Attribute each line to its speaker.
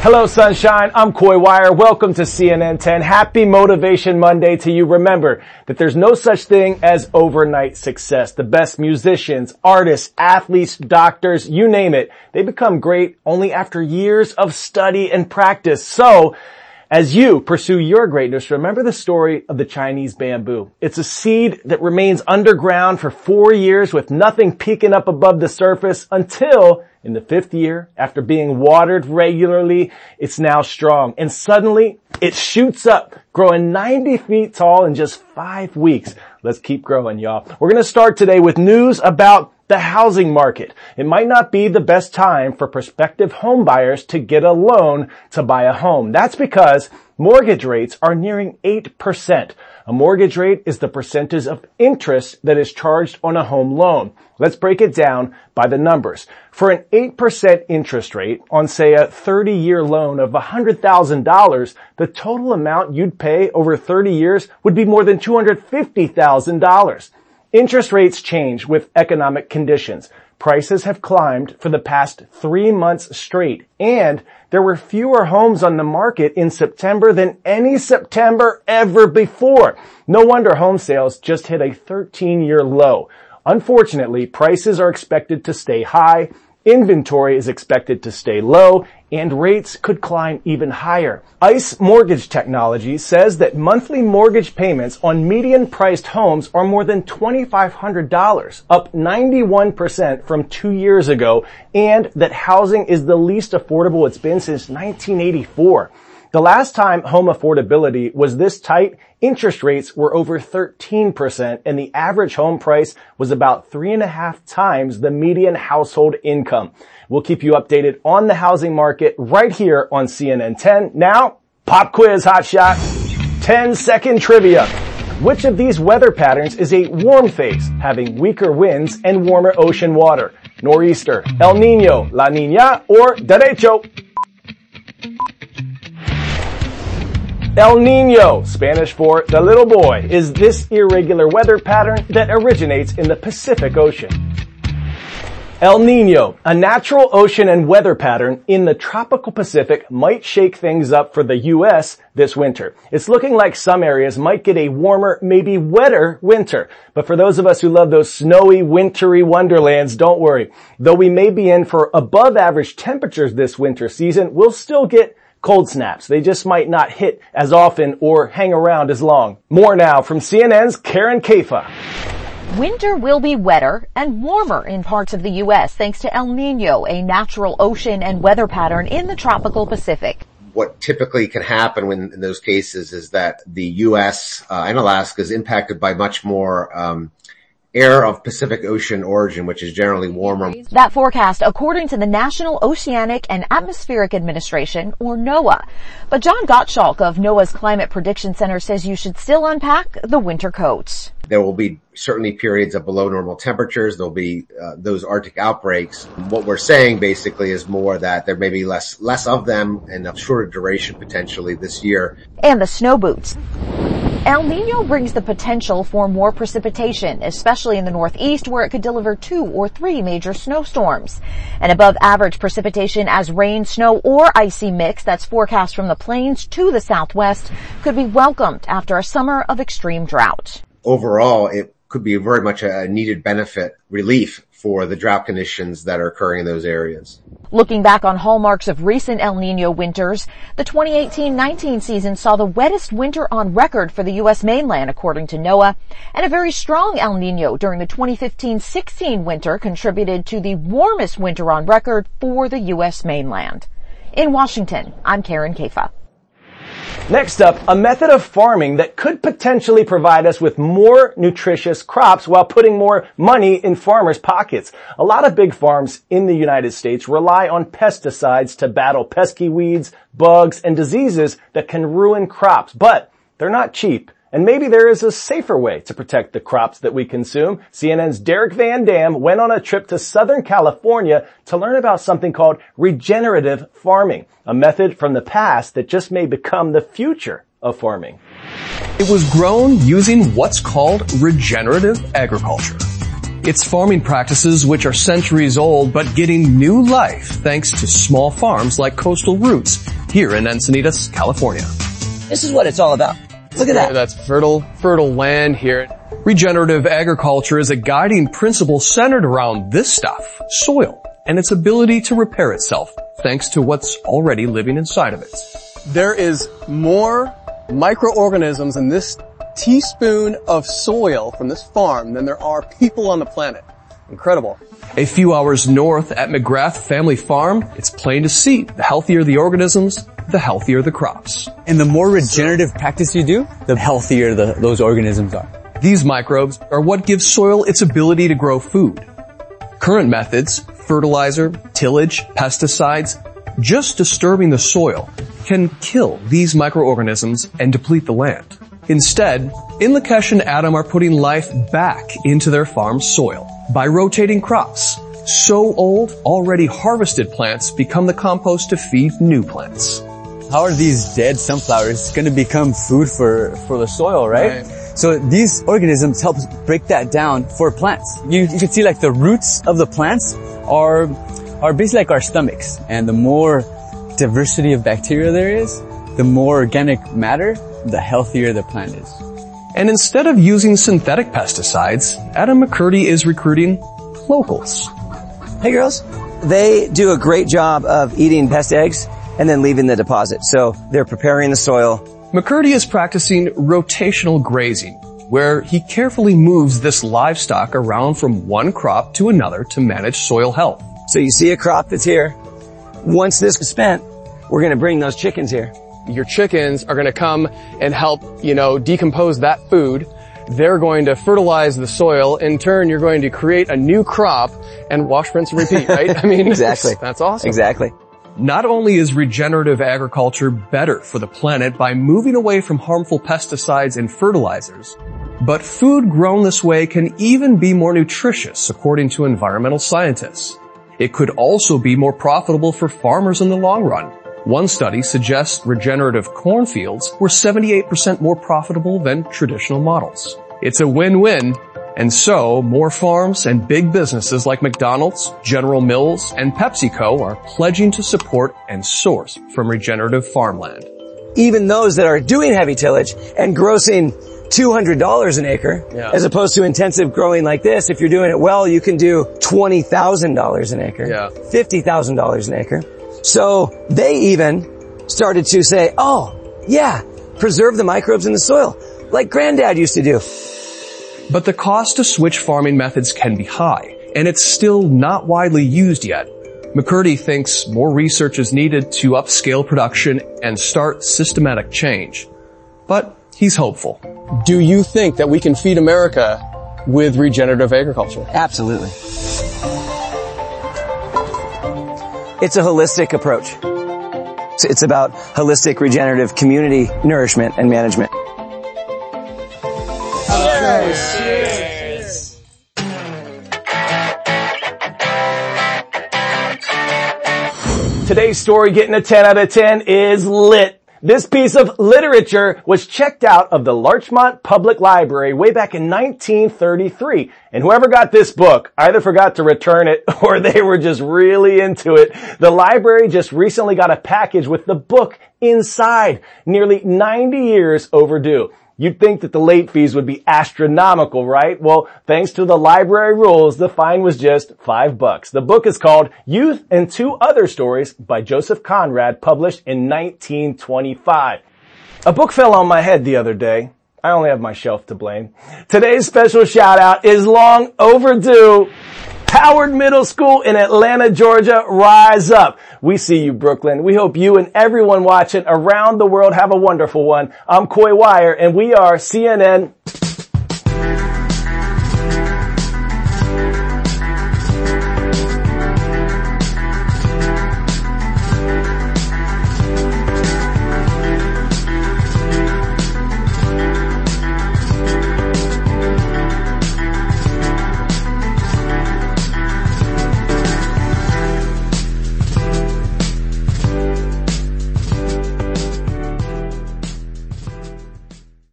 Speaker 1: Hello, sunshine. I'm Coy Wire. Welcome to CNN 10. Happy Motivation Monday to you. Remember that there's no such thing as overnight success. The best musicians, artists, athletes, doctors, you name it, they become great only after years of study and practice. So, as you pursue your greatness, remember the story of the Chinese bamboo. It's a seed that remains underground for 4 years with nothing peeking up above the surface until in the 5th year, after being watered regularly, it's now strong. And suddenly, it shoots up, growing 90 feet tall in just 5 weeks. Let's keep growing, y'all. We're going to start today with news about the housing market. It might not be the best time for prospective home buyers to get a loan to buy a home. That's because mortgage rates are nearing 8%. A mortgage rate is the percentage of interest that is charged on a home loan. Let's break it down by the numbers. For an 8% interest rate on, say, a 30-year loan of $100,000, the total amount you'd pay over 30 years would be more than $250,000. Interest rates change with economic conditions. Prices have climbed for the past 3 months straight, and there were fewer homes on the market in September than any September ever before. No wonder home sales just hit a 13-year low. Unfortunately, prices are expected to stay high, inventory is expected to stay low, and rates could climb even higher. ICE Mortgage Technology says that monthly mortgage payments on median-priced homes are more than $2,500, up 91% from 2 years ago, and that housing is the least affordable it's been since 1984. The last time home affordability was this tight, interest rates were over 13%, and the average home price was about 3.5 times the median household income. We'll keep you updated on the housing market right here on CNN 10. Now, pop quiz hotshot. 10-second trivia. Which of these weather patterns is a warm phase, having weaker winds and warmer ocean water? Nor'easter, El Nino, La Niña, or derecho? El Nino, Spanish for the little boy, is this irregular weather pattern that originates in the Pacific Ocean. El Nino, a natural ocean and weather pattern in the tropical Pacific, might shake things up for the U.S. this winter. It's looking like some areas might get a warmer, maybe wetter winter. But for those of us who love those snowy, wintry wonderlands, don't worry. Though we may be in for above average temperatures this winter season, we'll still get cold snaps. They just might not hit as often or hang around as long. More now from CNN's Karen Caifa.
Speaker 2: Winter will be wetter and warmer in parts of the U.S. thanks to El Nino, a natural ocean and weather pattern in the tropical Pacific.
Speaker 3: What typically can happen in those cases is that the U.S. And Alaska is impacted by much more air of Pacific Ocean origin, which is generally warmer.
Speaker 2: That forecast according to the National Oceanic and Atmospheric Administration, or NOAA. But John Gottschalk of NOAA's Climate Prediction Center says you should still unpack the winter coats.
Speaker 3: There will be certainly periods of below normal temperatures. There'll be those Arctic outbreaks. What we're saying basically is more that there may be less of them and of shorter duration potentially this year.
Speaker 2: And the snow boots. El Nino brings the potential for more precipitation, especially in the northeast where it could deliver 2 or 3 major snowstorms. An above average precipitation as rain, snow, or icy mix that's forecast from the plains to the southwest could be welcomed after a summer of extreme drought.
Speaker 3: Overall, it could be very much a needed benefit relief for the drought conditions that are occurring in those areas.
Speaker 2: Looking back on hallmarks of recent El Nino winters, the 2018-19 season saw the wettest winter on record for the U.S. mainland, according to NOAA, and a very strong El Nino during the 2015-16 winter contributed to the warmest winter on record for the U.S. mainland. In Washington, I'm Karen Caifa.
Speaker 1: Next up, a method of farming that could potentially provide us with more nutritious crops while putting more money in farmers' pockets. A lot of big farms in the United States rely on pesticides to battle pesky weeds, bugs, and diseases that can ruin crops, but they're not cheap. And maybe there is a safer way to protect the crops that we consume. CNN's Derek Van Dam went on a trip to Southern California to learn about something called regenerative farming, a method from the past that just may become the future of farming.
Speaker 4: It was grown using what's called regenerative agriculture. It's farming practices which are centuries old but getting new life thanks to small farms like Coastal Roots here in Encinitas, California.
Speaker 5: This is what it's all about. Look at that.
Speaker 6: That's fertile land here.
Speaker 4: Regenerative agriculture is a guiding principle centered around this stuff, soil, and its ability to repair itself thanks to what's already living inside of it.
Speaker 6: There is more microorganisms in this teaspoon of soil from this farm than there are people on the planet. Incredible.
Speaker 4: A few hours north at McGrath Family Farm, it's plain to see the healthier the organisms, the healthier the crops.
Speaker 7: And the more regenerative practice you do, the healthier those organisms are.
Speaker 4: These microbes are what gives soil its ability to grow food. Current methods, fertilizer, tillage, pesticides, just disturbing the soil can kill these microorganisms and deplete the land. Instead, Inlakesh and Adam are putting life back into their farm's soil by rotating crops. So old, already harvested plants become the compost to feed new plants.
Speaker 7: How are these dead sunflowers going to become food for the soil, right? So these organisms help break that down for plants. You can see like the roots of the plants are basically like our stomachs. And the more diversity of bacteria there is, the more organic matter, the healthier the plant is.
Speaker 4: And instead of using synthetic pesticides, Adam McCurdy is recruiting locals.
Speaker 5: Hey girls, they do a great job of eating pest eggs and then leaving the deposit. So they're preparing the soil.
Speaker 4: McCurdy is practicing rotational grazing, where he carefully moves this livestock around from one crop to another to manage soil health.
Speaker 5: So you see a crop that's here. Once this is spent, we're going to bring those chickens here.
Speaker 6: Your chickens are going to come and help, decompose that food. They're going to fertilize the soil. In turn, you're going to create a new crop and wash, rinse, and repeat, right? I mean,
Speaker 5: exactly.
Speaker 6: That's awesome.
Speaker 5: Exactly.
Speaker 4: Not only is regenerative agriculture better for the planet by moving away from harmful pesticides and fertilizers, but food grown this way can even be more nutritious, according to environmental scientists. It could also be more profitable for farmers in the long run. One study suggests regenerative cornfields were 78% more profitable than traditional models. It's a win-win, and so more farms and big businesses like McDonald's, General Mills, and PepsiCo are pledging to support and source from regenerative farmland.
Speaker 5: Even those that are doing heavy tillage and grossing $200 an acre, as opposed to intensive growing like this, if you're doing it well, you can do $20,000 an acre, $50,000 an acre. So they even started to say, preserve the microbes in the soil, like Granddad used to do.
Speaker 4: But the cost to switch farming methods can be high, and it's still not widely used yet. McCurdy thinks more research is needed to upscale production and start systematic change. But he's hopeful.
Speaker 6: Do you think that we can feed America with regenerative agriculture?
Speaker 5: Absolutely. It's a holistic approach. It's about holistic regenerative community nourishment and management.
Speaker 1: Cheers. Today's story getting a 10 out of 10 is lit. This piece of literature was checked out of the Larchmont Public Library way back in 1933. And whoever got this book either forgot to return it or they were just really into it. The library just recently got a package with the book inside, nearly 90 years overdue. You'd think that the late fees would be astronomical, right? Well, thanks to the library rules, the fine was just $5. The book is called Youth and Two Other Stories by Joseph Conrad, published in 1925. A book fell on my head the other day. I only have my shelf to blame. Today's special shout out is long overdue. Howard Middle School in Atlanta, Georgia, rise up. We see you, Brooklyn. We hope you and everyone watching around the world have a wonderful one. I'm Coy Wire, and we are CNN.